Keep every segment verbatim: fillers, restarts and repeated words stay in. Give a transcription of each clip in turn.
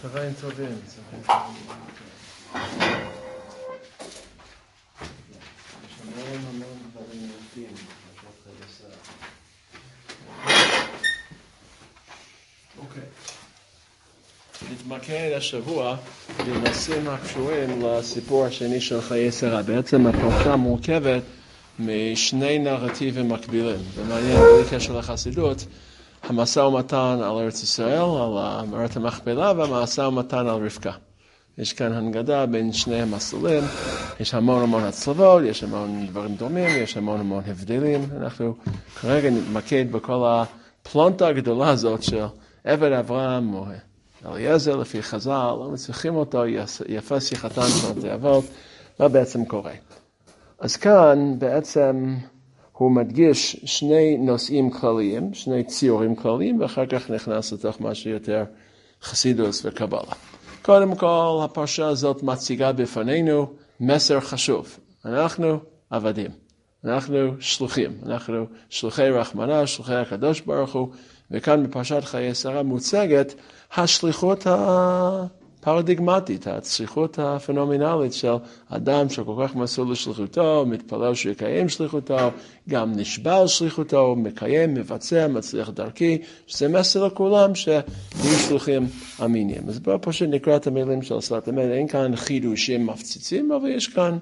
צהריים טובים, צהריים טובים. יש המון המון דברים יפים, פרשת חייסר. אוקיי. נתמקד השבוע בנושאים הקשורים לסיפור השני של חיי שרה. בעצם הפרשה מורכבת משני נרטיבים מקבילים. ומעניין, בלי קשר לחסידות, המשא ומתן על ארץ ישראל, על מערת המכפלה, והמשא ומתן על רבקה. יש כאן הנגדה בין שני המסלולים, יש המון המון הצלבות, יש המון דברים דומים, יש המון המון הבדלים. אנחנו כרגע נתמקד בכל הפלונטה הגדולה הזאת של עבד אברהם או אליעזר לפי חז"ל, לא מצליחים אותו, יפה שיחתן של התאבות, מה בעצם קורה. אז כאן בעצם הוא מדגיש שני נושאים כלליים, שני ציורים כלליים, ואחר כך נכנס לתוך משהו יותר חסידות וקבלה. קודם כל, הפרשה הזאת מציגה בפנינו מסר חשוב. אנחנו עבדים, אנחנו שלוחים, אנחנו שלוחי רחמנה, שלוחי הקדוש ברוך הוא, וכאן בפרשת חיי שרה מוצגת השליחות הפרדיגמטית, השליחות הפנומנלית של אדם שכל כך מסור לשליחותו, מתפלל שיקיים שליחותו, גם נשבע על שליחותו, מקיים, מבצע, מצליח דרכי, שזה מסר לכולם שיהיו שלוחים אמינים. אז בואו פשוט נקרא את המילים של שפת אמת, אין כאן חידושים מפציצים, אבל יש כאן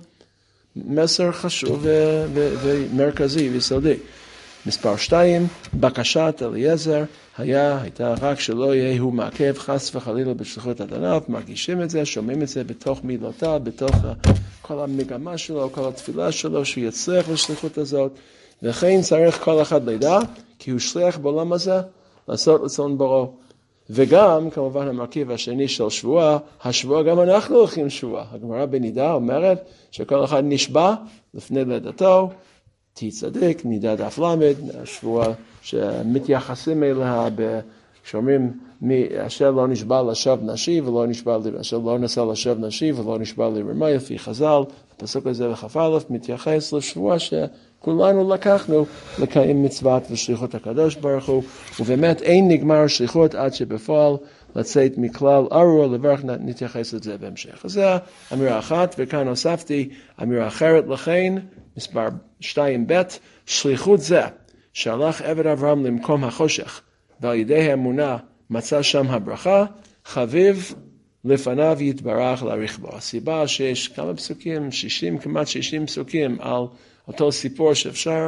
מסר חשוב ו- ו- ומרכזי ויסודי. מספר שתיים, בקשת אליעזר היה, הייתה רק שלא יהיה הוא מעכב חס וחלילה בשליחות אדוניו, מרגישים את זה, שומעים את זה בתוך מילותיו, בתוך כל המגמה שלו, כל התפילה שלו, שהוא יצליח לשליחות הזאת, וכן צריך כל אחד לידע, כי הוא שליח בעולם הזה, לעשות רצון בורא. וגם, כמובן, המרכיב השני של שבועה, השבועה גם אנחנו הולכים שבועה. הגמרא בנידה אומרת שכל אחד נשבע לפני לידתו, תהי צדיק, נידה דף למד, השבועה שמתייחסים אליה, שאומרים, אשר לא נשבע לשב נשי, ולא נשבע, אשר לא נשא לשב נשי, ולא נשבע לרמי, לפי חז"ל, הפסוק הזה בכ"א מתייחס לשבועה שכולנו לקחנו לקיים מצוות ושליחות הקדוש ברוך הוא, ובאמת אין נגמר שליחות עד שבפועל לצאת מכלל ארור לברך, נתייחס את זה בהמשך. אז זה אמירה אחת, וכאן הוספתי אמירה אחרת לכן, מספר שתיים ב', שליחות זה, שהלך עבד אברהם למקום החושך, ועל ידי האמונה מצא שם הברכה, חביב לפניו יתברך להאריך בו. הסיבה שיש כמה פסוקים, שישים, כמעט שישים פסוקים על אותו סיפור שאפשר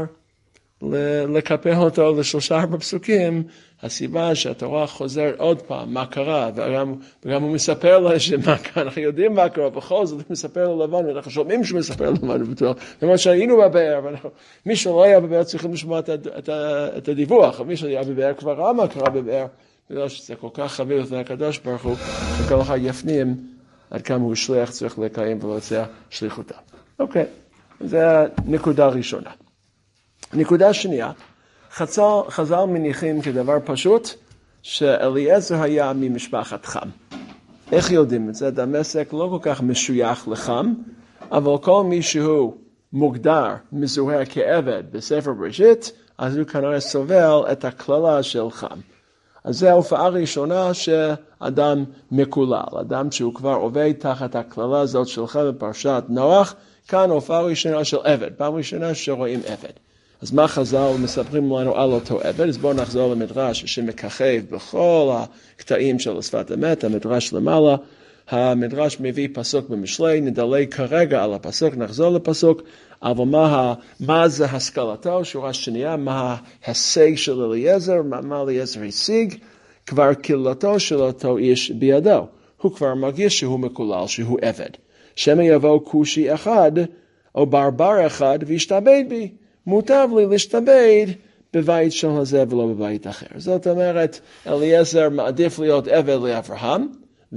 לקפל אותו לשלושה ארבע פסוקים, הסיבה שהתורה חוזרת עוד פעם, מה קרה, וגם, וגם הוא מספר לה שמה קרה, אנחנו יודעים מה קרה, בכל זאת הוא מספר ללבן, ואנחנו שומעים שהוא מספר ללבן, ומה שהיינו בבאר, מי שלא היה בבאר צריכים לשמוע את, את, את הדיווח, מי שהיה בבאר כבר ראה מה קרה בבאר, בגלל שזה כל כך חביב לפני הקדוש ברוך הוא, שכל אחד יפנים עד כמה הוא שליח צריך לקיים ולבצע שליחותה. אוקיי, זו נקודה ראשונה. נקודה שנייה, חז"ל, חז"ל מניחים כדבר פשוט, שאליעזר היה ממשפחת חם. איך יודעים את זה? דמשק לא כל כך משוייך לחם, אבל כל מי שהוא מוגדר, מזוהה כעבד בספר בראשית, אז הוא כנראה סובל את הכללה של חם. אז זו ההופעה הראשונה שאדם מקולל, אדם שהוא כבר עובד תחת הכללה הזאת של חם בפרשת נוח, כאן ההופעה הראשונה של עבד, פעם ראשונה שרואים עבד. אז מה חז"ל מספרים לנו על אותו עבד? אז בואו נחזור למדרש שמככב בכל הקטעים של שפת אמת, המדרש למעלה. המדרש מביא פסוק במשלי, נדלג כרגע על הפסוק, נחזור לפסוק, אבל מה, מה זה השכלתו? שורה שנייה, מה ההישג של אליעזר, מה, מה אליעזר השיג? כבר קהילתו של אותו איש בידו. הוא כבר מרגיש שהוא מקולל, שהוא עבד. שמא יבוא כושי אחד, או ברבר אחד, וישתעבד בי. מוטב לי להשתעבד בבית של הזה ולא בבית אחר. זאת אומרת, אליעזר מעדיף להיות עבד לאברהם,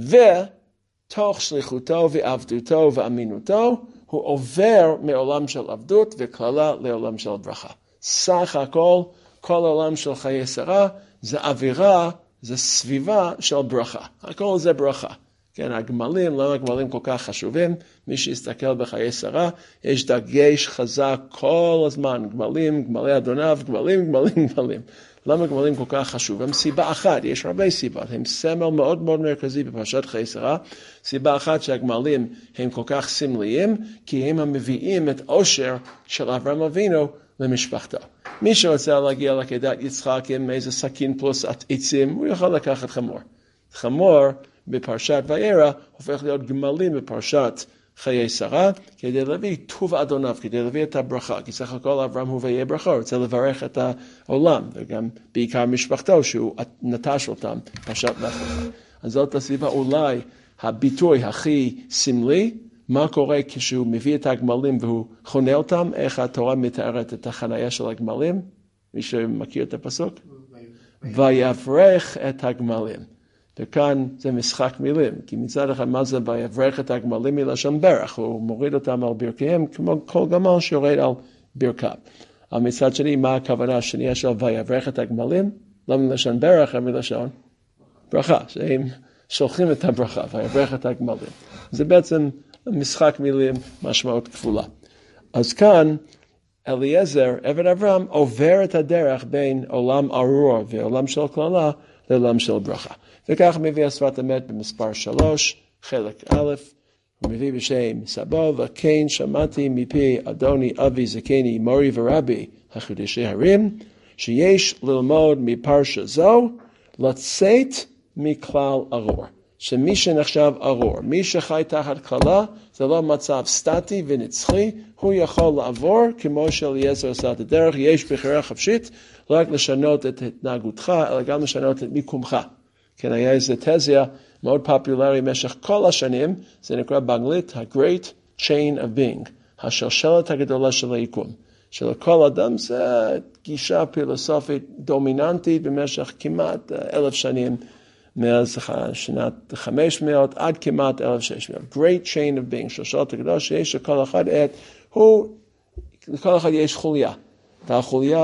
ותוך שליחותו ועבדותו ואמינותו, הוא עובר מעולם של עבדות וכללה לעולם של ברכה. סך הכל, כל העולם של חיי שרה, זה אווירה, זה סביבה של ברכה. הכל זה ברכה. כן, הגמלים, למה הגמלים כל כך חשובים? מי שיסתכל בחיי שרה, יש דגש חזק כל הזמן, גמלים, גמלי אדוניו, גמלים, גמלים, גמלים. למה גמלים כל כך חשוב? הם סיבה אחת, יש הרבה סיבות, הם סמל מאוד מאוד מרכזי בפרשת חיי שרה. סיבה אחת שהגמלים הם כל כך סמליים, כי הם המביאים את עושר של אברהם אבינו למשפחתו. מי שרוצה להגיע לעקדת יצחק עם איזה סכין פלוס עצים, הוא יכול לקחת חמור. חמור בפרשת וירא הופך להיות גמלים בפרשת חיי שרה, כדי להביא טוב אדוניו, כדי להביא את הברכה, כי סך הכל אברהם הוא ויהיה ברכה, הוא רוצה לברך את העולם, וגם בעיקר משפחתו שהוא נטש אותם, פרשת לך לך. אז זאת הסיבה אולי הביטוי הכי סמלי, מה קורה כשהוא מביא את הגמלים והוא חונה אותם, איך התורה מתארת את החנייה של הגמלים, מי שמכיר את הפסוק? ויברך את הגמלים. וכאן זה משחק מילים, כי מצד אחד מה זה ויברך את הגמלים מלשון ברך, הוא מוריד אותם על ברכיהם כמו כל גמל שיורד על ברכיו. אבל מצד שני, מה הכוונה השנייה של ויברך את הגמלים? לא מלשון ברך, אלא מלשון ברכה, שהם שולחים את הברכה, ויברך את הגמלים. זה בעצם משחק מילים, משמעות כפולה. אז כאן, אליעזר, עבד אברהם, עובר את הדרך בין עולם ארור ועולם של כללה לעולם של ברכה. וכך מביא השפת אמת במספר שלוש, חלק א', הוא מביא בשם סבו, וכן שמעתי מפי אדוני אבי זקני מורי ורבי החידושי הרים, שיש ללמוד מפרשה זו, לצאת מכלל ארור. שמי שנחשב ארור, מי שחי תחת כללה, זה לא מצב סטטי ונצחי, הוא יכול לעבור כמו שאליעזר עשה את הדרך, יש בחירה חופשית, לא רק לשנות את התנהגותך, אלא גם לשנות את מיקומך. כן, היה איזו תזיה מאוד פופולרי במשך כל השנים, זה נקרא באנגלית ה-Great Chain of Being, השלשלת הגדולה של היקום. שלכל אדם זה גישה פילוסופית דומיננטית במשך כמעט אלף שנים, מאז שנת חמש מאות עד כמעט אלף ושש מאות. Great Chain of Being, שלשלת הגדולה שיש לכל אחד את, הוא, לכל אחד יש חוליה. והחוליה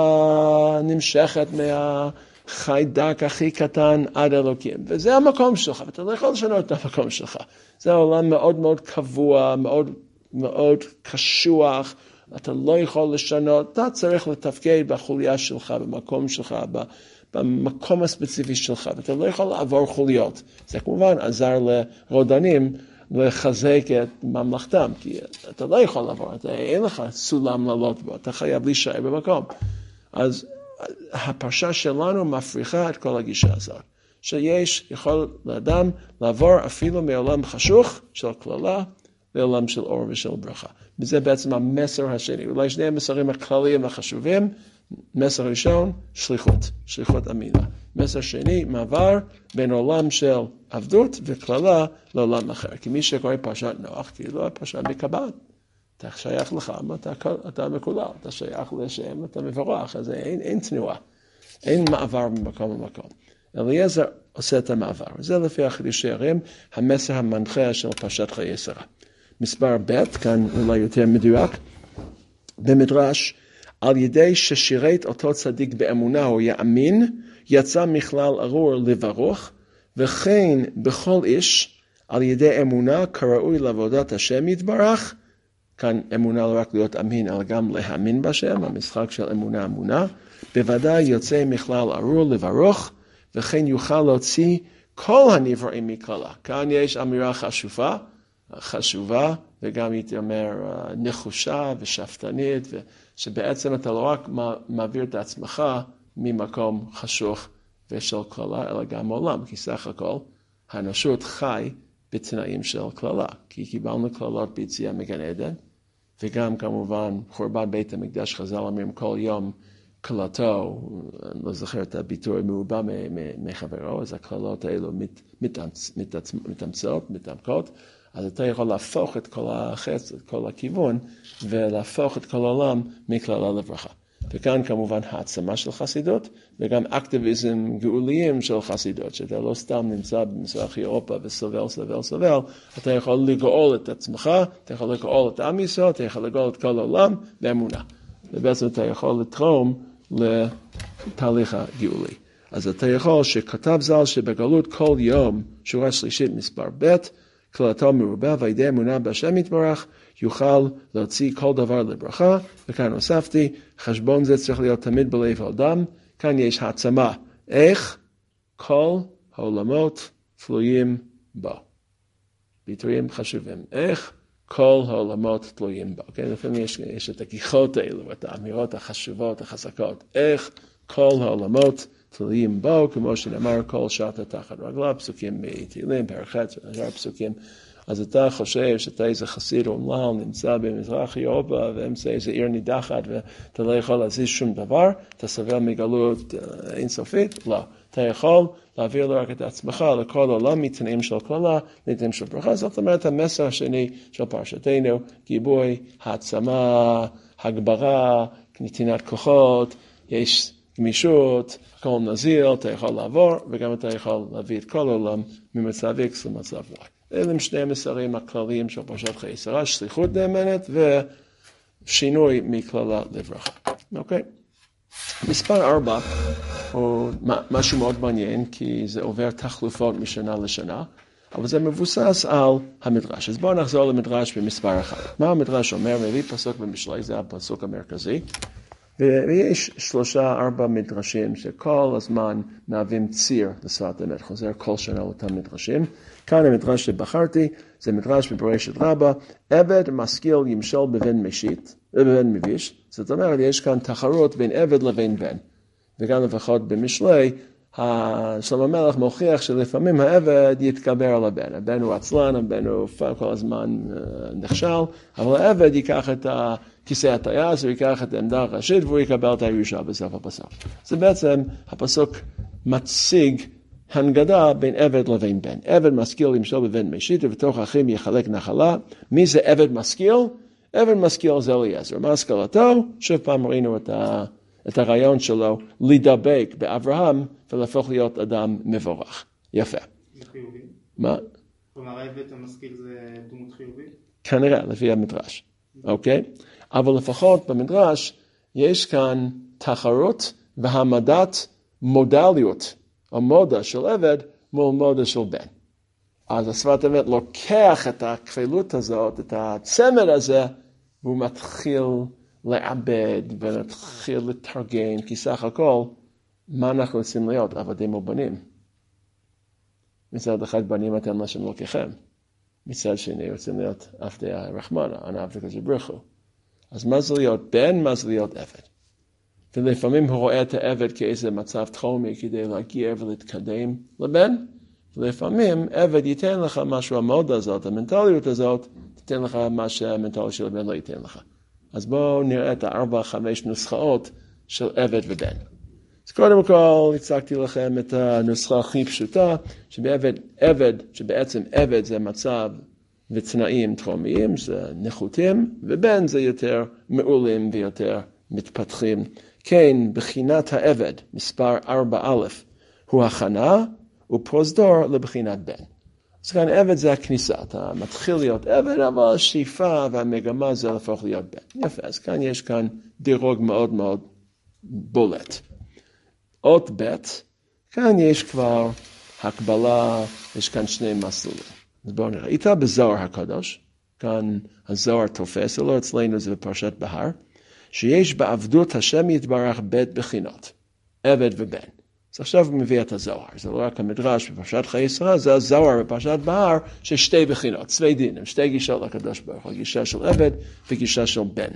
נמשכת מה... חיידק הכי קטן עד אלוקים, וזה המקום שלך, ואתה לא יכול לשנות את המקום שלך. זה עולם מאוד מאוד קבוע, מאוד מאוד קשוח, אתה לא יכול לשנות, אתה צריך לתפקד בחוליה שלך, במקום שלך, במקום הספציפי שלך, ואתה לא יכול לעבור חוליות. זה כמובן עזר לרודנים לחזק את ממלכתם, כי אתה לא יכול לעבור, אתה, אין לך סולם לעלות בו, אתה חייב להישאר במקום. אז הפרשה שלנו מפריחה את כל הגישה הזאת, שיש יכול לאדם לעבור אפילו מעולם חשוך של כללה לעולם של אור ושל ברכה. וזה בעצם המסר השני, אולי שני המסרים הכלליים החשובים. מסר ראשון, שליחות, שליחות אמינה. מסר שני, מעבר בין עולם של עבדות וכללה לעולם אחר. כי מי שקורא פרשת נוח, כי לא פרשת מקבל. אתה שייך לך, אתה, אתה מקולל, אתה שייך לשם, אתה מבורך, אז אין, אין תנועה, אין מעבר ממקום למקום. אליעזר עושה את המעבר, וזה לפי החידושי הרים, המסר המנחה של פרשת חיי שרה. מספר ב', כאן אולי יותר מדויק, במדרש, על ידי ששירת אותו צדיק באמונה או יאמין, יצא מכלל ארור לברוך, וכן בכל איש, על ידי אמונה כראוי לעבודת השם יתברך, כאן אמונה לא רק להיות אמין, אלא גם להאמין בשם, המשחק של אמונה אמונה, בוודאי יוצא מכלל ארור לברוך, וכן יוכל להוציא כל הנבראים מכללה. כאן יש אמירה חשובה, חשובה, וגם הייתי אומר נחושה ושפטנית, שבעצם אתה לא רק מעביר את עצמך ממקום חשוך ושל כללה, אלא גם עולם, כי סך הכל האנושות חי בתנאים של כללה, כי קיבלנו כללות ביציאה מגן עדן, וגם כמובן חורבן בית המקדש, חז"ל אומרים כל יום כלתו, אני לא זוכר את הביטוי מעובע מחברו, אז הכללות האלו מת, מתאמצ, מתאמצ, מתאמצות, מתעמקות, אז אתה יכול להפוך את כל החץ, את כל הכיוון, ולהפוך את כל העולם מכללה לברכה. וכאן כמובן העצמה של חסידות, וגם אקטיביזם גאוליים של חסידות, שאתה לא סתם נמצא במזרח אירופה וסובל, סובל, סובל, אתה יכול לגאול את עצמך, אתה יכול לגאול את עם ישראל, אתה יכול לגאול את כל העולם באמונה. ובעצם אתה יכול לתרום לתהליך הגאולי. אז אתה יכול שכתב ז"ל שבגלות כל יום, שורה שלישית מספר ב', כללתו מרובה, וידי אמונה בהשם יתברך, יוכל להוציא כל דבר לברכה, וכאן הוספתי, חשבון זה צריך להיות תמיד בלב האדם, כאן יש העצמה. איך? כל העולמות תלויים בו. ביטויים חשובים. איך? כל העולמות תלויים בו. כן? לפעמים יש, יש את הגיחות האלו, את האמירות החשובות, החזקות. איך? כל העולמות תלויים בו, כמו שנאמר כל שעת תחת רגליו, פסוקים מתהילים, פרק ח' ושאר פסוקים. אז אתה חושב שאתה איזה חסיד אומלל נמצא במזרח אירופה ואמצע איזה עיר נידחת ואתה לא יכול להזיז שום דבר, אתה סובל מגלות אינסופית? לא. אתה יכול להעביר לו רק את עצמך לכל עולם מתנאים של כללה, מתנאים של ברכה. זאת אומרת המסר השני של פרשתנו, גיבוי, העצמה, הגברה, נתינת כוחות, יש גמישות, הכל נזיל, אתה יכול לעבור וגם אתה יכול להביא את כל העולם ממצב X למצב Y. אלה הם שני המסרים הכלליים של פרשת חיי שרה, שליחות נאמנת ושינוי מכללה לברכה. אוקיי? מספר ארבע הוא משהו מאוד מעניין, כי זה עובר תחלופות משנה לשנה, אבל זה מבוסס על המדרש. אז בואו נחזור למדרש במספר אחד. מה המדרש אומר? מביא פסוק במשלי, זה הפסוק המרכזי. ויש שלושה, ארבע מדרשים שכל הזמן מהווים ציר לשפת אמת, חוזר כל שנה אותם מדרשים. כאן המדרש שבחרתי, זה מדרש בברשת רבה, עבד משכיל ימשול בבן משיט, בבן מביש, זאת אומרת, יש כאן תחרות בין עבד לבין בן. וגם לפחות במשלי, שלמה המלך מוכיח שלפעמים העבד יתגבר על הבן. הבן הוא עצלן, הבן הוא כל הזמן נכשל, אבל העבד ייקח את הכיסא הטייס, הוא ייקח את העמדה הראשית, והוא יקבל את הירושה בסוף הפסוק. זה בעצם הפסוק מציג הנגדה בין עבד לבין בן. עבד משכיל למשול בבן משיט, ובתוך אחים יחלק נחלה. מי זה עבד משכיל? עבד משכיל זה אליעזר. מה השכלתו? שוב פעם ראינו את ה... את הרעיון שלו, לדבק באברהם ולהפוך להיות אדם מבורך. יפה. זה חיובי? מה? כלומר, העבד המשכיל זה דמות חיובית? כנראה, לפי המדרש. אוקיי? אבל לפחות במדרש יש כאן תחרות והעמדת מודליות, או מודה של עבד מול מודה של בן. אז השפת אמת לוקח את הכפילות הזאת, את הצמד הזה, והוא מתחיל לעבד ונתחיל לתרגן, כי סך הכל, מה אנחנו רוצים להיות? עבדים או בנים. מצד אחד בנים אתם לשם לוקחם. מצד שני רוצים להיות עבדי הרחמנה, אנא עבדך זברכו. אז מה זה להיות בן? מה זה להיות עבד? ולפעמים הוא רואה את העבד כאיזה מצב תחומי כדי להגיע ולהתקדם לבן, ולפעמים עבד ייתן לך משהו, המודה הזאת, המנטליות הזאת, תיתן לך מה שהמנטליות של הבן לא ייתן לך. אז בואו נראה את הארבע, חמש נוסחאות של עבד ובן. אז קודם כל, הצגתי לכם את הנוסחה הכי פשוטה, שבעבד, עבד, שבעצם עבד זה מצב ותנאים תחומיים, זה נחותים, ובן זה יותר מעולים ויותר מתפתחים. כן, בחינת העבד, מספר ארבע א', הוא הכנה ופרוזדור לבחינת בן. אז כאן עבד זה הכניסה, אתה מתחיל להיות עבד, אבל השאיפה והמגמה זה להפוך להיות בן. יפה, אז כאן יש כאן דירוג מאוד מאוד בולט. אות ב', כאן יש כבר הקבלה, יש כאן שני מסלולים. אז בואו נראה, איתה בזוהר הקדוש, כאן הזוהר תופס, לא אצלנו זה בפרשת בהר, שיש בעבדות השם יתברך בית בחינות, עבד ובן. אז עכשיו הוא מביא את הזוהר, זה לא רק המדרש בפרשת חיי שרה, זה הזוהר בפרשת בהר, ששתי בחינות, צווי דינים, שתי גישות לקדוש ברוך הוא, גישה של עבד וגישה של בן.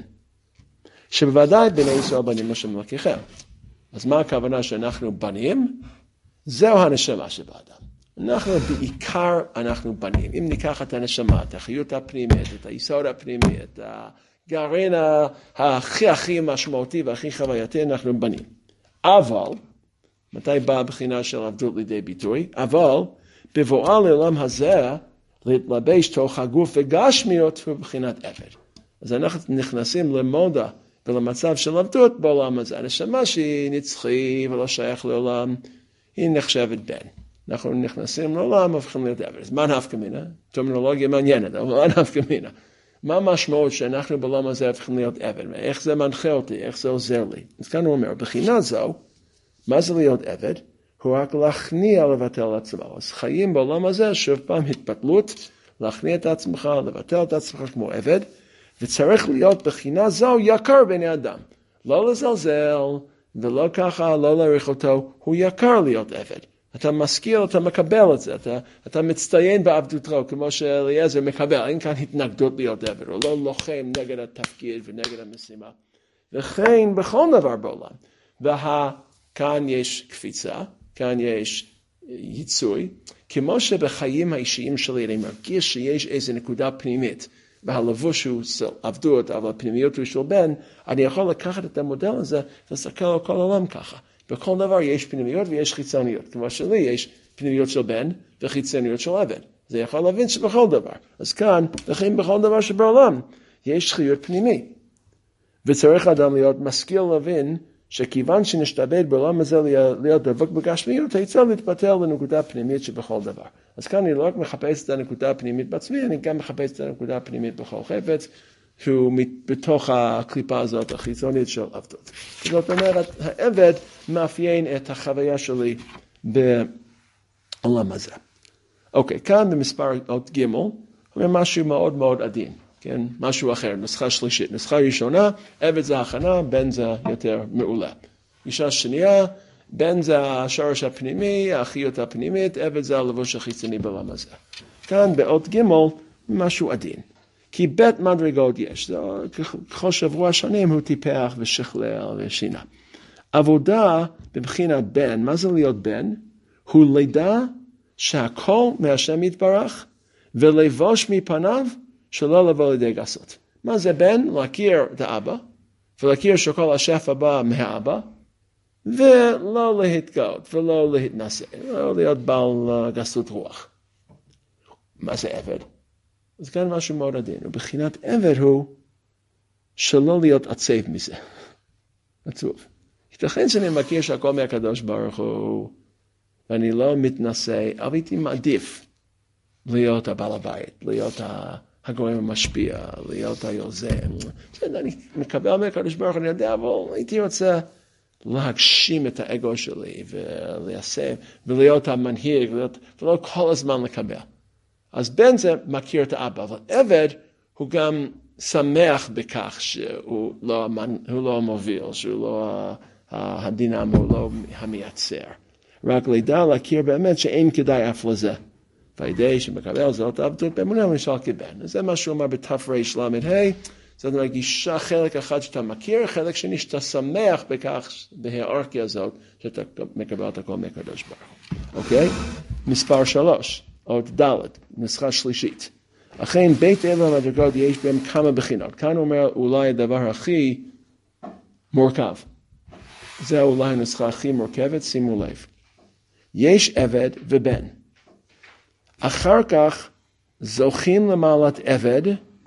שבוודאי בני ישראל בנים השם אלוקיכם. אז מה הכוונה שאנחנו בנים? זהו הנשמה שבאדם. אנחנו בעיקר, אנחנו בנים. אם ניקח את הנשמה, את החיות הפנימית, את היסוד הפנימי, את הגרעין הכי הכי משמעותי והכי חווייתי, אנחנו בנים. אבל, מתי באה הבחינה של עבדות לידי ביטוי? אבל, בבואה לעולם הזה, להתלבש תוך הגוף וגשמיות הוא בחינת עבד. אז אנחנו נכנסים למודה ולמצב של עבדות בעולם הזה. הנשמה שהיא נצחי ולא שייך לעולם, היא נחשבת בן. אנחנו נכנסים לעולם, הופכים להיות עבד. אז מה נפקא מינה? טרמינולוגיה מעניינת, אבל מה נפקא מינה? מה המשמעות שאנחנו בעולם הזה הופכים להיות עבד? איך זה מנחה אותי? איך זה עוזר לי? אז כאן הוא אומר, בחינה זו, מה זה להיות עבד? הוא רק להכניע לבטל את עצמו. אז חיים בעולם הזה, שוב פעם התבטלות, להכניע את עצמך, לבטל את עצמך כמו עבד, וצריך להיות בחינה זו יקר בני אדם. לא לזלזל, ולא ככה, לא להעריך אותו, הוא יקר להיות עבד. אתה משכיל, אתה מקבל את זה, אתה, אתה מצטיין בעבדותך, כמו שאליעזר מקבל, אין כאן התנגדות להיות עבד, הוא לא לוחם נגד התפקיד ונגד המשימה. וכן בכל דבר בעולם. וכאן יש קפיצה, כאן יש ייצוי, כמו שבחיים האישיים שלי אני מרגיש שיש איזו נקודה פנימית, והלבוש הוא של עבדות, אבל הפנימיות הוא של בן, אני יכול לקחת את המודל הזה ולסתכל על כל העולם ככה. בכל דבר יש פנימיות ויש חיצוניות. כמו שלי יש פנימיות של בן וחיצוניות של עבד. זה יכול להבין שבכל דבר. אז כאן, לכן בכל דבר שבעולם, יש חיות פנימי. וצריך אדם להיות משכיל להבין שכיוון שנשתעבד בעולם הזה להיות דבק בגשמיות, היצא להתפתח לנקודה פנימית שבכל דבר. אז כאן אני לא רק מחפש את הנקודה הפנימית בעצמי, אני גם מחפש את הנקודה הפנימית בכל חפץ, שהוא בתוך הקליפה הזאת, החיצונית של עבדות. זאת אומרת, העבד מאפיין את החוויה שלי בעולם הזה. אוקיי, כאן במספר עוד ג' אומר משהו מאוד מאוד עדין. כן, משהו אחר, נוסחה שלישית. נוסחה ראשונה, עבד זה הכנה, בן זה יותר מעולה. אישה שנייה, בן זה השורש הפנימי, האחיות הפנימית, עבד זה הלבוש החיצוני בעולם הזה. כאן באות ג' משהו עדין. כי בית מדרגות יש, ככל שבוע שנים הוא טיפח ושכלל ושינה. עבודה בבחינת בן, מה זה להיות בן? הוא לידע שהכל מהשם יתברך ולבוש מפניו שלא לבוא לידי גסות. מה זה בן? להכיר את האבא, ולהכיר שכל השפע בא מהאבא, ולא להתגאות, ולא להתנשא, לא להיות בעל גסות רוח. מה זה עבד? אז כאן משהו מאוד עדין. ובחינת עבד הוא שלא להיות עצב מזה. עצוב. ייתכן שאני מכיר שהכל מהקדוש ברוך הוא, ואני לא מתנשא, אבל הייתי מעדיף להיות הבעל הבית, להיות ה... הגורם המשפיע, להיות היוזם. אני מקבל מהקדוש ברוך הוא, אני יודע, אבל הייתי רוצה להגשים את האגו שלי וליישם, ולהיות המנהיג, ולא כל הזמן לקבל. אז בן זה מכיר את האבא, אבל עבד הוא גם שמח בכך שהוא לא, הוא לא המוביל, שהוא לא הדינמו, הוא לא המייצר. רק לידע להכיר באמת שאין כדאי אף לזה. והידי שמקבל זאת עבדות באמונה ונשאר כבן. זה מה שהוא אמר בתר"ש למ"ה, זאת אומרת, גישה חלק אחד שאתה מכיר, חלק שני שאתה שמח בכך, בהיררכיה הזאת, שאתה מקבל את הכל מהקדוש ברוך הוא. אוקיי? מספר שלוש, עוד ד', נוסחה שלישית. אכן, בית אל המדרגות יש בהם כמה בחינות. כאן הוא אומר אולי הדבר הכי מורכב. זה אולי הנוסחה הכי מורכבת, שימו לב. יש עבד ובן. אחר כך זוכים למעלת עבד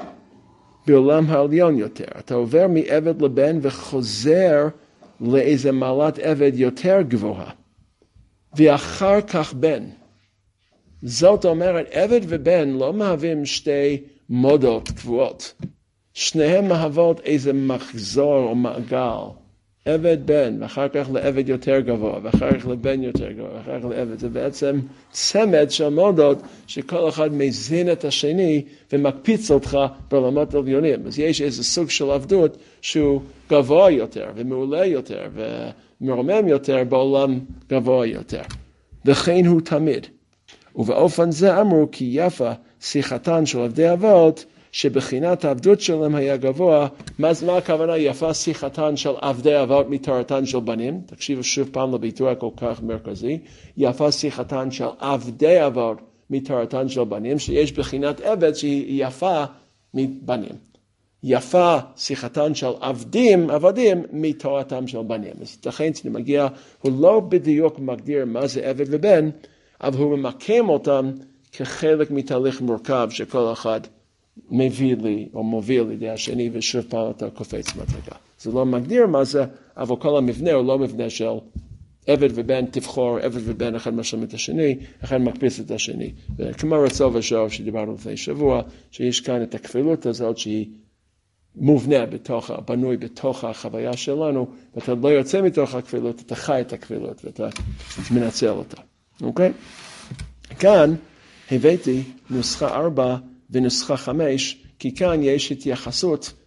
בעולם העליון יותר. אתה עובר מעבד לבן וחוזר לאיזה מעלת עבד יותר גבוהה. ואחר כך בן. זאת אומרת, עבד ובן לא מהווים שתי מודות קבועות. שניהם מהוות איזה מחזור או מעגל. עבד בן, ואחר כך לעבד יותר גבוה, ואחר כך לבן יותר גבוה, ואחר כך לעבד. זה בעצם צמד של מודות שכל אחד מזין את השני ומקפיץ אותך בעולמות עליונים. אז יש איזה סוג של עבדות שהוא גבוה יותר ומעולה יותר ומרומם יותר בעולם גבוה יותר. וכן הוא תמיד. ובאופן זה אמרו כי יפה שיחתן של עבדי אבות שבחינת העבדות שלהם היה גבוה. מה, מה הכוונה יפה שיחתן של עבדי אבות מתורתן של בנים? תקשיבו שוב פעם לביטוי הכל כך מרכזי. יפה שיחתן של עבדי אבות מתורתן של בנים, שיש בחינת עבד שהיא יפה מבנים. יפה שיחתן של עבדים, עבדים מתורתם של בנים. אז לכן שאני מגיע, הוא לא בדיוק מגדיר מה זה עבד ובן, אבל הוא ממקם אותם כחלק מתהליך מורכב שכל אחד מביא לי או מוביל לידי השני ושוב פעם אתה קופץ מדרגה. זה לא מגדיר מה זה, אבל כל המבנה הוא לא מבנה של עבד ובן תבחור, עבד ובן אחד משלם את השני, אחד מקפיץ את השני. וכמו רצו ושוב שדיברנו לפני שבוע, שיש כאן את הכפילות הזאת שהיא מובנה בתוך, בנוי בתוך החוויה שלנו, ואתה לא יוצא מתוך הכפילות, אתה חי את הכפילות ואתה מנצל אותה. אוקיי? כאן הבאתי נוסחה ארבע ונוסחה חמש, כי כאן יש התייחסות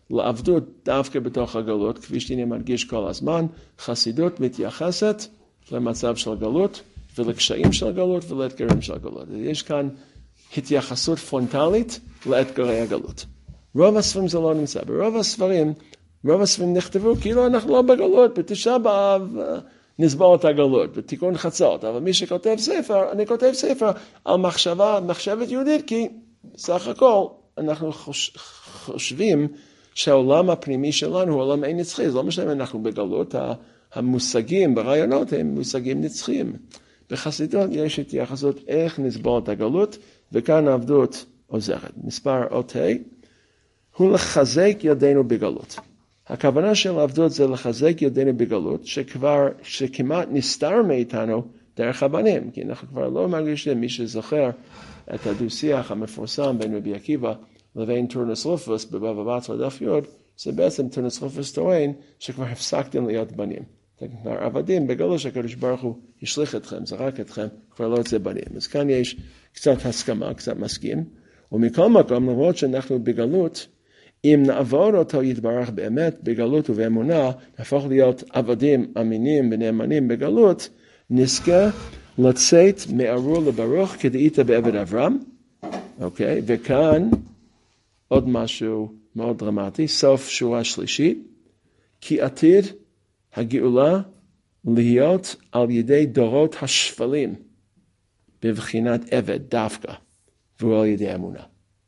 לעבדות דווקא בתוך הגלות, כפי שאני מדגיש כל הזמן, חסידות מתייחסת למצב של הגלות, ולקשיים של הגלות ולאתגרים של הגלות. יש כאן התייחסות פרונטלית לאתגרי הגלות. רוב הספרים זה לא נמצא. ברוב הספרים, רוב הספרים נכתבו כאילו אנחנו לא בגלות, בתשעה באב נסבור את הגלות, בתיקון חצות. אבל מי שכותב ספר, אני כותב ספר על מחשבה, מחשבת יהודית, כי סך הכל אנחנו חוש, חושבים שהעולם הפנימי שלנו הוא עולם אין נצחי. זה לא משנה אם אנחנו בגלות, המושגים ברעיונות הם מושגים נצחיים. בחסידות יש התייחסות איך נסבור את הגלות, וכאן העבדות עוזרת. מספר אות ה' הוא לחזק ידינו בגלות. הכוונה של העבדות זה לחזק ידינו בגלות, שכבר, שכמעט נסתר מאיתנו דרך הבנים, כי אנחנו כבר לא מרגישים, מי שזוכר את הדו-שיח המפורסם בין רבי עקיבא לבין טורנוס רופוס בבבא בתרא דף י', זה בעצם טורנוס רופוס טוען שכבר הפסקתם להיות בנים. אתם כבר עבדים בגלות שהקדוש ברוך הוא ישליך אתכם, זרק אתכם, כבר לא יוצא בנים. אז כאן יש קצת הסכמה, קצת מסכים, ומכל מקום, למרות שאנחנו בגלות, אם נעבור אותו יתברך באמת בגלות ובאמונה, נהפוך להיות עבדים אמינים ונאמנים בגלות, נזכה לצאת מארור לברוך כדאית בעבד אברהם, אוקיי? וכאן עוד משהו מאוד דרמטי, סוף שורה שלישית, כי עתיד הגאולה להיות על ידי דורות השפלים, בבחינת עבד דווקא, והוא על ידי אמונה.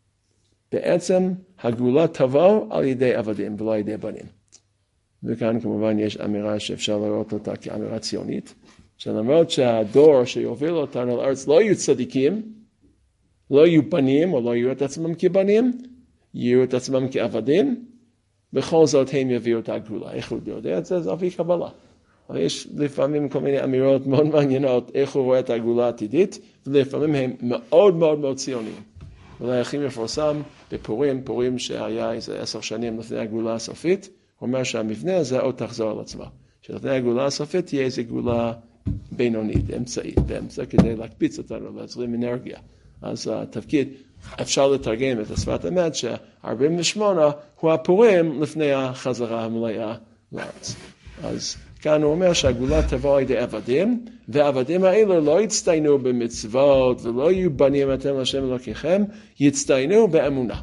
בעצם הגאולה תבוא על ידי עבדים ולא על ידי בנים. וכאן כמובן יש אמירה שאפשר לראות אותה כאמירה ציונית, שלמרות שהדור שיוביל אותנו לארץ לא יהיו צדיקים, לא יהיו בנים או לא יהיו את עצמם כבנים, יהיו את עצמם כעבדים, בכל זאת הם יביאו את הגאולה. איך הוא יודע את זה? זה אבי קבלה. אבל יש לפעמים כל מיני אמירות מאוד מעניינות איך הוא רואה את הגאולה העתידית, ולפעמים הם מאוד מאוד מאוד ציוניים. אולי הכי מפורסם בפורים, פורים שהיה איזה עשר שנים לפני הגאולה הסופית, הוא אומר שהמבנה הזה עוד תחזור על עצמה. שלפני הגאולה הסופית תהיה איזו גאולה בינונית, אמצעית, באמצע, כדי להקפיץ אותנו, להזרים אנרגיה. אז התפקיד, אפשר לתרגם את השפת אמת, ש-ארבעים ושמונה הוא הפורים לפני החזרה המלאה לארץ. אז כאן הוא אומר שהגאולה תבוא על ידי עבדים, והעבדים האלה לא יצטיינו במצוות, ולא יהיו בנים אתם לשם אלוקיכם, יצטיינו באמונה.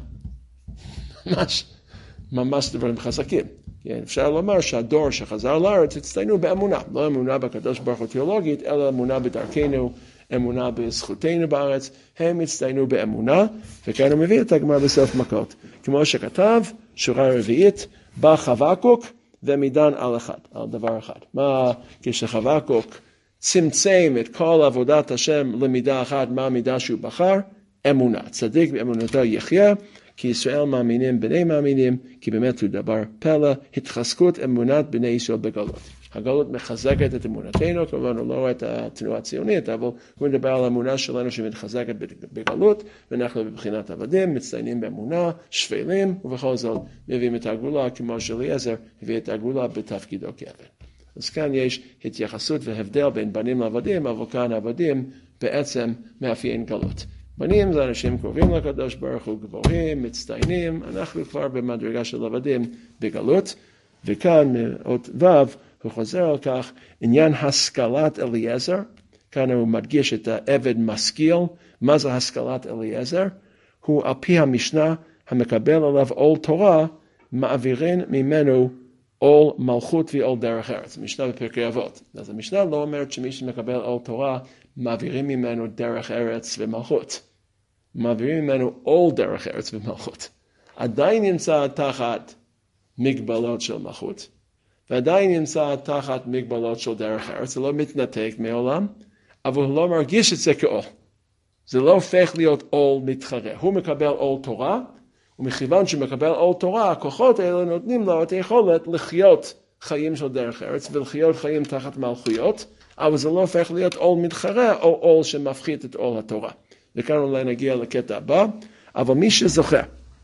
ממש, ממש דברים חזקים. כן, אפשר לומר שהדור שחזר לארץ יצטיינו באמונה, לא אמונה בקדוש ברוך הוא תיאולוגית, אלא אמונה בדרכנו, אמונה בזכותנו בארץ, הם יצטיינו באמונה, וכאן הוא מביא את הגמרא בסוף מכות. כמו שכתב, שורה רביעית, בא חבקוק, ומדן על אחד, על דבר אחד. מה כשחבקוק צמצם את כל עבודת השם למידה אחת, מה המידה שהוא בחר? אמונה. צדיק באמונתו יחיה, כי ישראל מאמינים בני מאמינים, כי באמת הוא דבר פלא, התחזקות אמונת בני ישראל בגלות. הגלות מחזקת את אמונתנו, כמובן הוא לא רואה את התנועה הציונית, אבל הוא מדבר על האמונה שלנו שמתחזקת בגלות, ואנחנו בבחינת עבדים, מצטיינים באמונה, שפלים, ובכל זאת מביאים את הגאולה, כמו שאליעזר הביא את הגאולה בתפקידו כעבד. אז כאן יש התייחסות והבדל בין בנים לעבדים, אבל כאן עבדים בעצם מאפיין גלות. בנים זה אנשים קרובים לקדוש ברוך הוא, גבוהים, מצטיינים, אנחנו כבר במדרגה של עבדים בגלות, וכאן עוד ו' הוא חוזר על כך, עניין השכלת אליעזר, כאן הוא מדגיש את העבד משכיל, מה זה השכלת אליעזר? הוא על פי המשנה המקבל עליו עול תורה, מעבירים ממנו עול מלכות ועול דרך ארץ, משנה בפרקי אבות. אז המשנה לא אומרת שמי שמקבל עול תורה, מעבירים ממנו דרך ארץ ומלכות. מעבירים ממנו עול דרך ארץ ומלכות. עדיין נמצא תחת מגבלות של מלכות, ועדיין נמצא תחת מגבלות של דרך ארץ, זה לא מתנתק מעולם, אבל הוא לא מרגיש את זה כעול. זה לא הופך להיות עול מתחרה. הוא מקבל עול תורה, ומכיוון שהוא מקבל עול תורה, הכוחות האלה נותנים לו את היכולת לחיות חיים של דרך ארץ, ולחיות חיים תחת מלכויות, אבל זה לא הופך להיות עול מתחרה, או עול שמפחית את עול התורה. וכאן אולי נגיע לקטע הבא, אבל מי שזוכר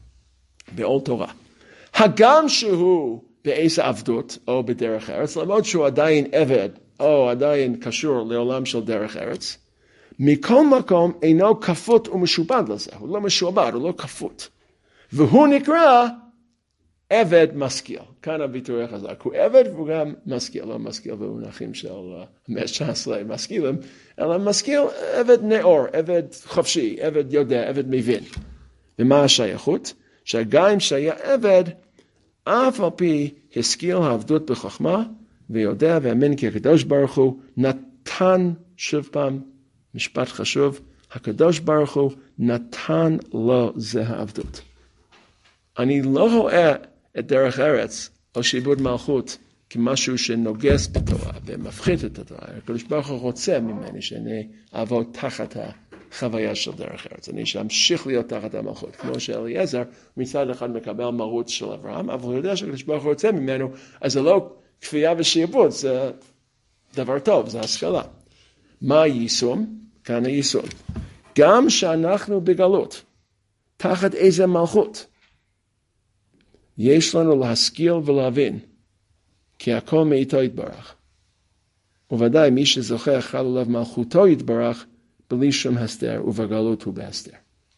בעול תורה, הגם שהוא באיזה עבדות או בדרך ארץ, למרות שהוא עדיין עבד או עדיין קשור לעולם של דרך ארץ, מכל מקום אינו כפות ומשובד לזה, הוא לא משובד, הוא לא כפות. והוא נקרא עבד משכיל. כאן הביטוי החזק. הוא עבד והוא גם משכיל, לא משכיל במונחים של המאה ה-תשע עשרה משכילים, אלא משכיל עבד נאור, עבד חופשי, עבד יודע, עבד מבין. ומה השייכות? שגם שהיה עבד, אף על פי השכיל העבדות בחוכמה, ויודע והאמין כי הקדוש ברוך הוא נתן, שוב פעם, משפט חשוב, הקדוש ברוך הוא נתן לו זה העבדות. אני לא רואה את דרך ארץ או שיבוד מלכות כמשהו שנוגס בתורה ומפחית את התורה. הקדוש ברוך הוא רוצה ממני שאני אעבוד תחת החוויה של דרך ארץ. אני שאמשיך להיות תחת המלכות. כמו שאליעזר מצד אחד מקבל מרות של אברהם, אבל הוא יודע שהקדוש ברוך הוא רוצה ממנו, אז זה לא כפייה ושיבוד, זה דבר טוב, זה השכלה. מה היישום? כאן היישום. גם שאנחנו בגלות, תחת איזה מלכות, יש לנו להשכיל ולהבין, כי הכל מאיתו יתברך. וודאי מי שזוכה חל עליו מלכותו יתברך, בלי שום הסתר, ובגלות הוא בהסתר.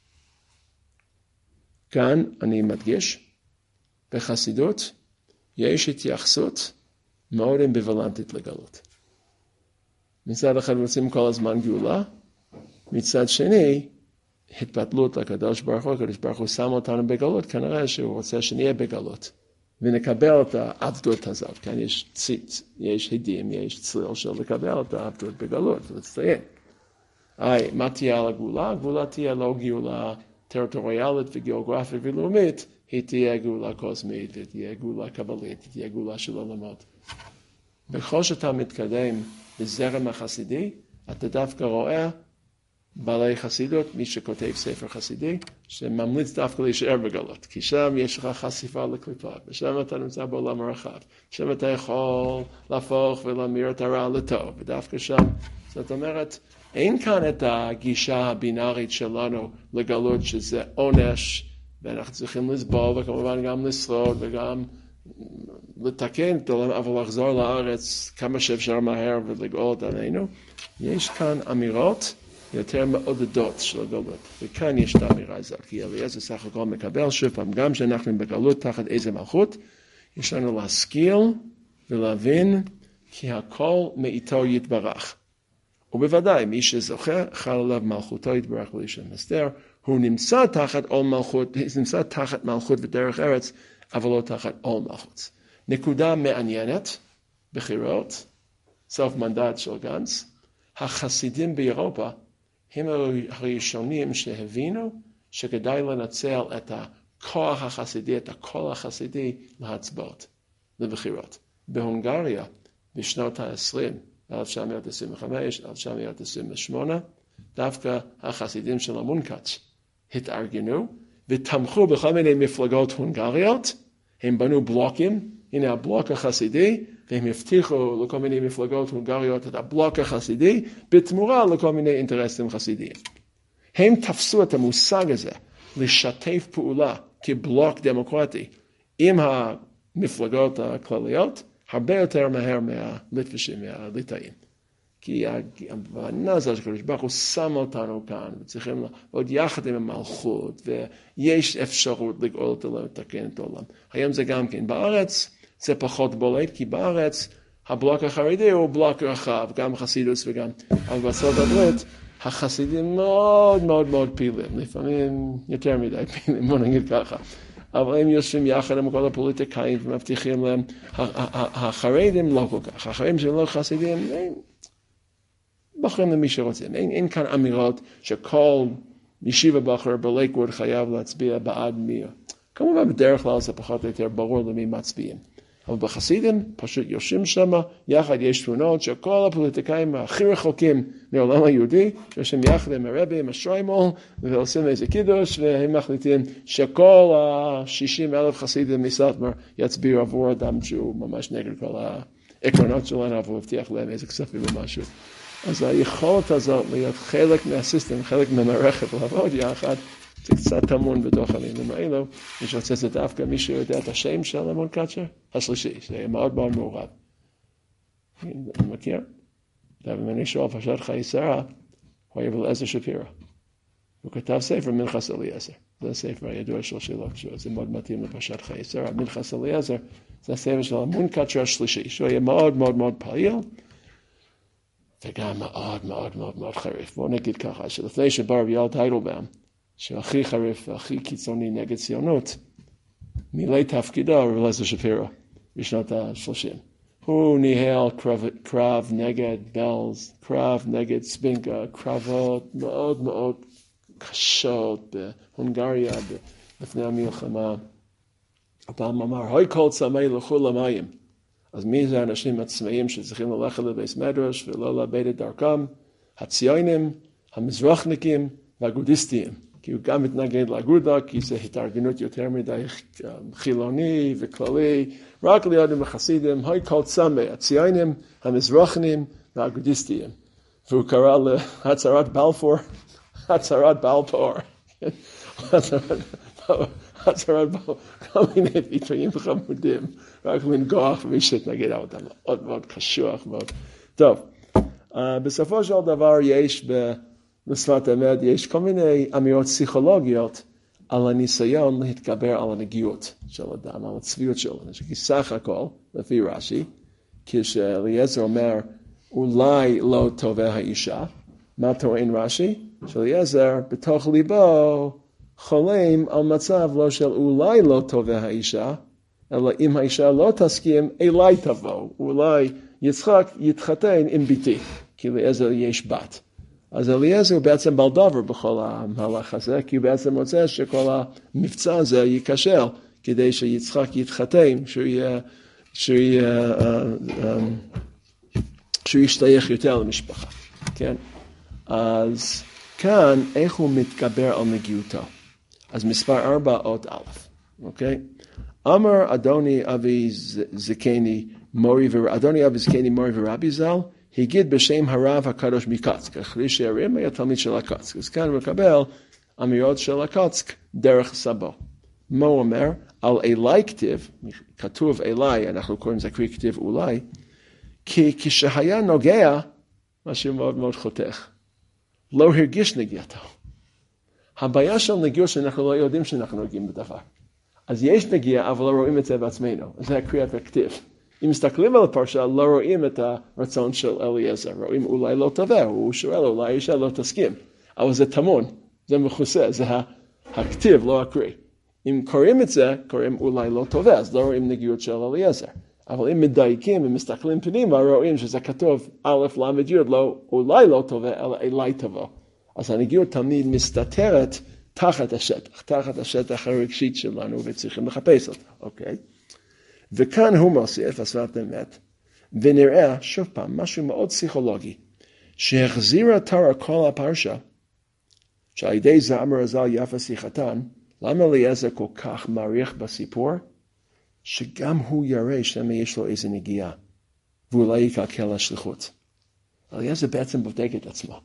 כאן אני מדגיש, בחסידות יש התייחסות מאוד אמביוולנטית לגלות. מצד אחד רוצים כל הזמן גאולה, מצד שני, התבטלות לקדוש ברוך הוא, הקדוש ברוך הוא שם אותנו בגלות, כנראה שהוא רוצה שנהיה בגלות, ונקבל את העבדות הזאת. כאן יש ציץ, יש הדים, יש צליל של לקבל את העבדות בגלות, ולציין. היי, מה תהיה על הגאולה? הגאולה תהיה לא גאולה טריטוריאלית וגיאוגרפית ולאומית, היא תהיה גאולה קוסמית, היא תהיה גאולה קבלית, היא תהיה גאולה של עולמות. בכל שאתה מתקדם בזרם החסידי, אתה דווקא רואה בעלי חסידות, מי שכותב ספר חסידי, שממליץ דווקא להישאר בגלות, כי שם יש לך חשיפה לקליפה, ושם אתה נמצא בעולם הרחב, שם אתה יכול להפוך ולהמיר את הרע לטוב, ודווקא שם, זאת אומרת, אין כאן את הגישה הבינארית שלנו לגלות שזה עונש, ואנחנו צריכים לסבול, וכמובן גם לשרוד, וגם לתקן את העולם, אבל לחזור לארץ כמה שאפשר מהר ולגאול את עלינו. יש כאן אמירות יותר מעודדות של הגלות, וכאן יש את האמירה הזאת, כי אליעזר סך הכל מקבל שוב פעם, גם שאנחנו בגלות תחת איזה מלכות, יש לנו להשכיל ולהבין, כי הכל מאיתו יתברך. ובוודאי, מי שזוכה, חל עליו מלכותו יתברך בלי שום הסתר, הוא נמצא תחת עול מלכות, נמצא תחת מלכות ודרך ארץ, אבל לא תחת עול מלכות. נקודה מעניינת, בחירות, סוף מנדט של גנץ, החסידים באירופה, הם הראשונים שהבינו שכדאי לנצל את הכוח החסידי, את הקול החסידי להצבעות, לבחירות. בהונגריה, בשנות ה-עשרים, אלף תשע מאות עשרים וחמש, אלף תשע מאות עשרים ושמונה, דווקא החסידים של המונקאץ' התארגנו ותמכו בכל מיני מפלגות הונגריות, הם בנו בלוקים, הנה הבלוק החסידי, והם הבטיחו לכל מיני מפלגות הונגריות את הבלוק החסידי, בתמורה לכל מיני אינטרסים חסידיים. הם תפסו את המושג הזה לשתף פעולה כבלוק דמוקרטי עם המפלגות הכלליות, הרבה יותר מהר מהליטוושים, מהליטאים. כי ההבנה הזאת שקדוש ברוך הוא שם אותנו כאן, וצריכים לעבוד יחד עם המלכות, ויש אפשרות לגאול את העולם, לתקן את העולם. היום זה גם כן. בארץ זה פחות בולט, כי בארץ הבלוק החרדי הוא בלוק רחב, גם חסידוס וגם, אבל בארצות הברית, החסידים מאוד מאוד מאוד פעילים, לפעמים יותר מדי פעילים, בוא נגיד ככה. אבל הם יושבים יחד עם כל הפוליטיקאים ומבטיחים להם, החרדים לא כל כך, החרדים שלא חסידים, הם בוחרים למי שרוצים. אין, אין כאן אמירות שכל ישיבה בחר בלייקווד חייב להצביע בעד מי. כמובן בדרך כלל זה פחות או יותר ברור למי מצביעים. אבל בחסידים פשוט יושבים שם, יחד יש תמונות שכל הפוליטיקאים הכי רחוקים מעולם היהודי, יושבים יחד עם הרבי, עם השטריימל, ועושים איזה קידוש, והם מחליטים שכל ה-שישים אלף חסידים מסאטמר יצביעו עבור אדם שהוא ממש נגד כל העקרונות שלנו, אבל הוא הבטיח להם איזה כספים ומשהו. אז היכולת הזאת להיות חלק מהסיסטם, חלק מהמערכת, לעבוד יחד, זה קצת טמון בתוך המילים האלו. מי שרוצה זה דווקא מי שיודע את השם של המונקאצ'ר, השלישי, זה מאוד מאוד מעורב. אני מכיר? אבל אם אני שואל פרשת חיי שרה, הוא היה אליעזר שפירא. הוא כתב ספר מנחס אליעזר. זה הספר הידוע של שלו, זה מאוד מתאים לפרשת חייסר. מנחס אליעזר זה הספר של המונקאטר השלישי, שהוא היה מאוד מאוד מאוד פעיל, וגם מאוד מאוד מאוד מאוד חריף. בואו נגיד ככה, שלפני שבא רבי יהודה היידלבאום, שהכי חריף והכי קיצוני נגד ציונות, מילא תפקידו רבי אליעזר שפירא בשנות ה-שלושים. הוא ניהל קרב, קרב נגד בלז, קרב נגד ספינקה, קרבות מאוד מאוד קשות בהונגריה לפני המלחמה. הפעם אמר, הוי כל צמאי לכו למים. אז מי זה האנשים הצמאים שצריכים ללכת לבית מדרש ולא לאבד את דרכם? הציונים, המזרחניקים והגודיסטים. כי הוא גם מתנגד לאגודה, כי זה התארגנות יותר מדי חילוני וכללי, רק לידם החסידים, היי כל צמא, הציונים, המזרחנים והאגודיסטים. והוא קרא להצהרת בלפור, הצהרת בלפור. הצהרת בלפור, כל מיני ביטויים חמודים, רק לנגוח ומי שהתנגד אותם, מאוד מאוד קשוח מאוד. טוב, בסופו של דבר יש ב... בשפת האמת יש כל מיני אמירות פסיכולוגיות על הניסיון להתגבר על הנגיעות של אדם, על הצביעות שלו. כי סך הכל, לפי רש"י, כשאליעזר אומר, אולי לא טובה האישה, מה טוען רש"י? שאליעזר בתוך ליבו חולם על מצב לא של אולי לא טובה האישה, אלא אם האישה לא תסכים, אליי תבוא. אולי יצחק יתחתן עם ביתי, כי לאליעזר יש בת. אז אליעזר הוא בעצם בעל דבר בכל המהלך הזה, כי הוא בעצם רוצה שכל המבצע הזה ייכשל, כדי שיצחק יתחתן, שהוא יהיה, שהוא יהיה, שהוא ישתייך יותר למשפחה, כן? אז כאן, איך הוא מתגבר על נגיעותו? אז מספר ארבע, אות א', אוקיי? אמר אדוני אבי זקני מורי ורבי, אדוני אבי זקני מורי ורבי ז"ל, הגיד בשם הרב הקדוש מקצק, אחרי שהרים היה תלמיד של הקצק. אז כאן הוא מקבל אמירות של הקצק דרך סבו. מה הוא אומר? על אלי כתיב, כתוב אלי, אנחנו קוראים זה קריא כתיב אולי, כי כשהיה נוגע, משהו מאוד מאוד חותך, לא הרגיש נגיעתו. הבעיה של נגיעות שאנחנו לא יודעים שאנחנו נוגעים בדבר. אז יש נגיעה, אבל לא רואים את זה בעצמנו. זה הקריאת הכתיב. אם מסתכלים על הפרשה, לא רואים את הרצון של אליעזר. רואים אולי לא טובה, הוא שואל, אולי אישה לא תסכים. אבל זה תמון, זה מכוסה, זה הכתיב, לא הקריא. אם קוראים את זה, קוראים אולי לא טובה, אז לא רואים נגיעות של אליעזר. אבל אם מדייקים ומסתכלים פנימה, רואים שזה כתוב א' למד י', לא, אולי לא טובה, אלא אלי תבוא. אז הנגיעות תמיד מסתתרת תחת השטח, תחת השטח הרגשית שלנו, וצריכים לחפש אותה, אוקיי? וכאן הוא מוסיף, השפת אמת, ונראה, שוב פעם, משהו מאוד פסיכולוגי, שהחזירה תורה כל הפרשה, שעל ידי זמר הזל יפה שיחתן, למה אליעזר כל כך מעריך בסיפור? שגם הוא יראה שמה יש לו איזה נגיעה, ואולי יקלקל השליחות. אליעזר בעצם בודק את עצמו.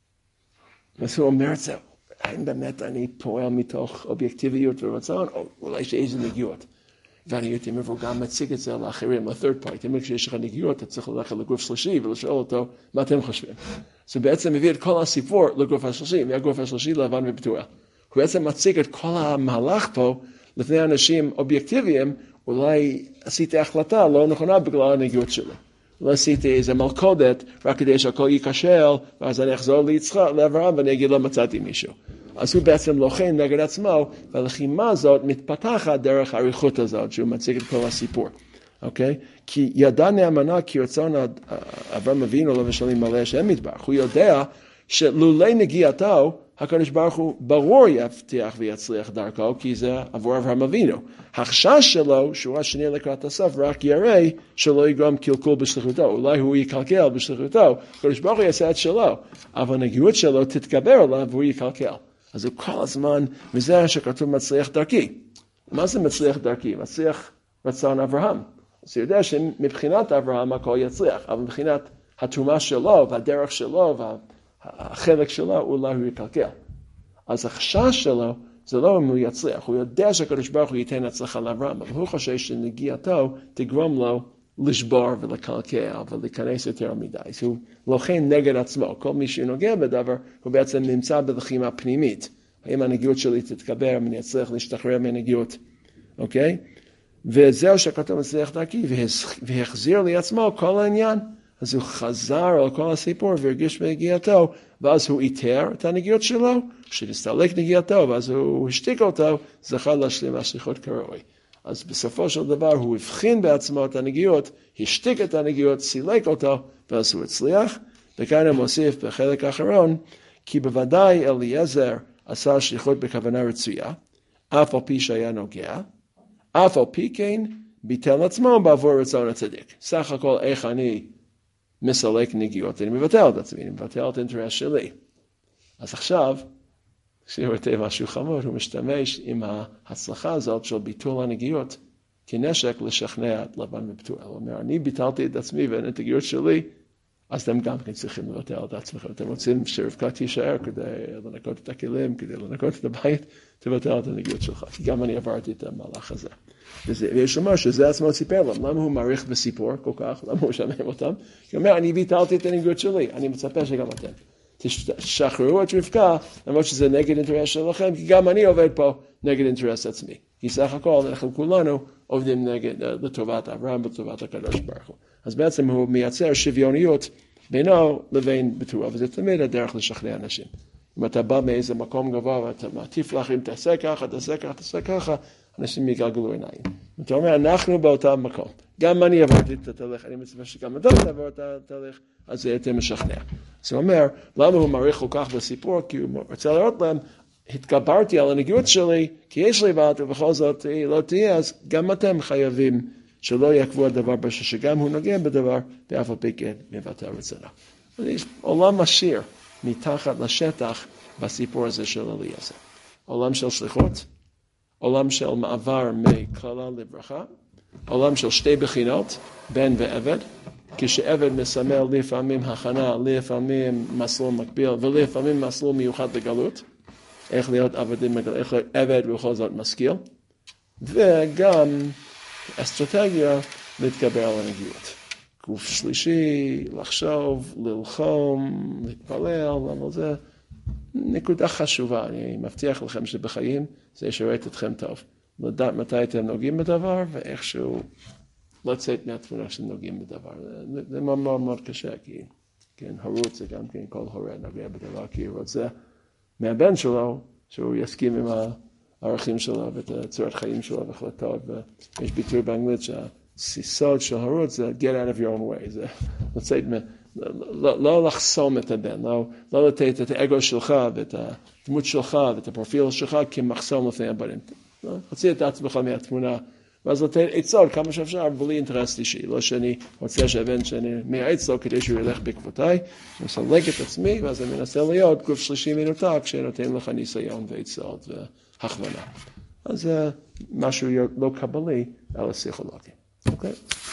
אז הוא אומר את זה, האם באמת אני פועל מתוך אובייקטיביות ורצון, או אולי שאיזה נגיעות. ואני הייתי אומר, הוא גם מציג את זה לאחרים, ל-third party. אם כשיש לך נגיעות, אתה צריך ללכת לגוף שלישי ולשאול אותו, מה אתם חושבים? זה בעצם מביא את כל הסיפור לגוף השלישי, מהגוף השלישי לבן ובטוח. הוא בעצם מציג את כל המהלך פה, לפני אנשים אובייקטיביים, אולי עשיתי החלטה לא נכונה בגלל הנגיעות שלי. לא עשיתי איזה מלכודת, רק כדי שהכל ייכשל, ואז אני אחזור ליצחק, לאברהם, ואני אגיד לו מצאתי מישהו. אז הוא בעצם לוחם נגד עצמו, והלחימה הזאת מתפתחת דרך העריכות הזאת, שהוא מציג את כל הסיפור. אוקיי? כי ידע נאמנה כי רצון אברהם אבינו לא משלים מלא השם יתברך. הוא יודע שלולא נגיעתו, הקדוש ברוך הוא ברור יבטיח ויצליח דרכו, כי זה עבור אברהם אבינו. החשש שלו, שהוא השני לקראת הסוף, רק יראה שלא יגרום קלקול בשליחותו. אולי הוא יקלקל בשליחותו, הקדוש ברוך הוא יעשה את שלו, אבל הנגיעות שלו תתגבר עליו והוא יקלקל. אז הוא כל הזמן, מזה שכתוב מצליח דרכי. מה זה מצליח דרכי? מצליח רצון אברהם. אז הוא יודע שמבחינת אברהם הכל יצליח, אבל מבחינת התרומה שלו והדרך שלו והחלק שלו, אולי הוא יקלקל. אז החשש שלו זה לא אם הוא יצליח, הוא יודע שהקדוש ברוך הוא ייתן הצלחה לאברהם, אבל הוא חושב שנגיעתו תגרום לו לשבור ולקלקל ולהיכנס יותר מדי. אז הוא לוחם נגד עצמו. כל מי שנוגע בדבר, הוא בעצם נמצא בלחימה פנימית. האם הנגיעות שלי תתקבר, אם אני אצליח להשתחרר מהנגיעות, אוקיי? וזהו שכתוב מצליח דרכי, והחזיר לעצמו כל העניין. אז הוא חזר על כל הסיפור והרגיש בהגיעתו, ואז הוא איתר את הנגיעות שלו, כשנסתלק נגיעתו, ואז הוא השתיק אותו, זכה להשלים השליחות כראוי. אז בסופו של דבר הוא הבחין בעצמו את הנגיעות, השתיק את הנגיעות, סילק אותו, ואז הוא הצליח. וכאן הוא מוסיף בחלק האחרון, כי בוודאי אליעזר עשה שליחות בכוונה רצויה, אף על פי שהיה נוגע, אף על פי כן ביטל עצמו בעבור רצון הצדיק. סך הכל איך אני מסלק נגיעות, אני מבטל את עצמי, אני מבטל את האינטרס שלי. אז עכשיו, כשהוא רואה משהו חמור, הוא משתמש עם ההצלחה הזאת של ביטול הנגיעות, כנשק לשכנע את לבן ובתואל. הוא אומר, אני ביטלתי את עצמי ואת הנגיעות שלי, אז אתם גם כן צריכים לבטל את עצמכם. אתם רוצים שרבקה תישאר כדי לנקות את הכלים, כדי לנקות את הבית, תבטל את הנגיעות שלך. כי גם אני עברתי את המהלך הזה. וזה, ויש לומר שזה עצמו סיפר להם. למה הוא מעריך בסיפור כל כך? למה הוא שמם אותם? כי הוא אומר, אני ביטלתי את הנגיעות שלי. אני מצפה שגם אתם. תשחררו את רבקה, למרות שזה נגד אינטרס שלכם, כי גם אני עובד פה נגד אינטרס עצמי. כי סך הכל אנחנו כולנו עובדים נגד, לטובת אברהם, לטובת הקדוש ברוך הוא. אז בעצם הוא מייצר שוויוניות בינו לבין בתורה, וזה תמיד הדרך לשכנע אנשים. אם אתה בא מאיזה מקום גבוה ואתה מעטיף לך, אם תעשה ככה, תעשה ככה, תעשה ככה, אנשים יגלגלו עיניים. אתה אומר, אנחנו באותם מקום. גם אני עברתי את התהליך, אני מצפה שגם אתה תעבור את התהליך, אז זה יותר משכנע. אז הוא אומר, למה הוא מעריך כל כך בסיפור? כי הוא רוצה לראות להם, התגברתי על הנגיעות שלי, כי יש לי בת, ובכל זאת היא לא תהיה, אז גם אתם חייבים שלא יקבו הדבר בשביל שגם הוא נוגע בדבר, ואף על פי כן מבטא רצונו. יש עולם עשיר מתחת לשטח בסיפור הזה של אליעזר. עולם של שליחות, עולם של מעבר מכללה לברכה, עולם של שתי בחינות, בן ועבד, כשעבד מסמל לפעמים הכנה, לפעמים מסלול מקביל, ולפעמים מסלול מיוחד לגלות, איך להיות עבדים, איך להיות עבד ובכל זאת משכיל, וגם אסטרטגיה להתגבר על הנגיעות. גוף שלישי, לחשוב, ללחום, להתפלל, אבל זה נקודה חשובה. אני מבטיח לכם שבחיים זה ישרת אתכם טוב. לדעת מתי אתם נוגעים בדבר, ואיכשהו לצאת מהתמונה שנוגעים בדבר. זה, זה מאוד מאוד מאוד קשה, כי כן, הורות זה גם כן כל הורה נוגע בדבר, כי הוא רוצה מהבן שלו, שהוא יסכים עם הערכים שלו ואת צורת חיים שלו והחלטות, ויש ביטוי באנגלית שהסיסוד של הורות זה get out of your own way, זה לצאת, לא, לא לחסום את הבן, לא, לא לתת את האגו שלך ואת הדמות שלך ואת הפרופיל שלך כמחסום לפני הבנים. חצי את עצמך מהתמונה, ואז לתת עצות כמה שאפשר, בלי אינטרס אישי. לא שאני רוצה שהבן שאני מייעץ לו כדי שהוא ילך בעקבותיי, אני מסלק את עצמי, ואז אני מנסה להיות גוף שלישי מנותק, שנותן לך ניסיון ועצות והכוונה. אז זה משהו לא קבלי, אלא פסיכולוגי. אוקיי?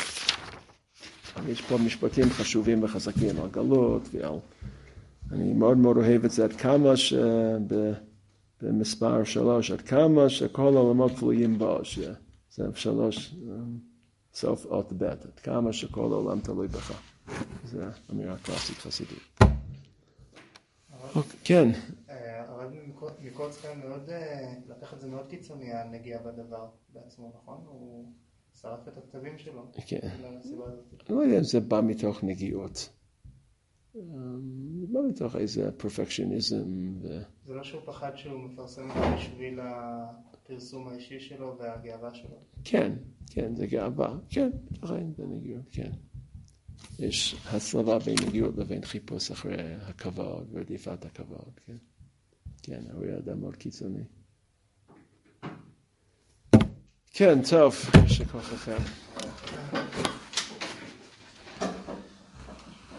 יש פה משפטים חשובים וחזקים על גלות, ועל... אני מאוד מאוד אוהב את זה, עד כמה ש... במספר שלוש, עד כמה שכל העולמות תלויים בו, שזה שלוש, סוף אות ב', עד כמה שכל העולם תלוי בך. זו אמירה קלאסית חסידית. כן. הרב מקוצקי מאוד, לקח את זה מאוד קיצוני, הנגיעה בדבר בעצמו, נכון? הוא שרף את הכתבים שלו. כן. אני לא יודע אם זה בא מתוך נגיעות. מה מתוך איזה פרפקציוניזם? זה לא שהוא פחד שהוא מפרסם את זה בשביל הפרסום האישי שלו והגאווה שלו? כן, כן, זה גאווה. כן, זה נגיעות, כן. יש הצלבה בין נגיעות לבין חיפוש אחרי הכבוד ורדיפת הכבוד, כן. כן, הוא היה אדם מאוד קיצוני. כן, טוב, יש כוח אחר.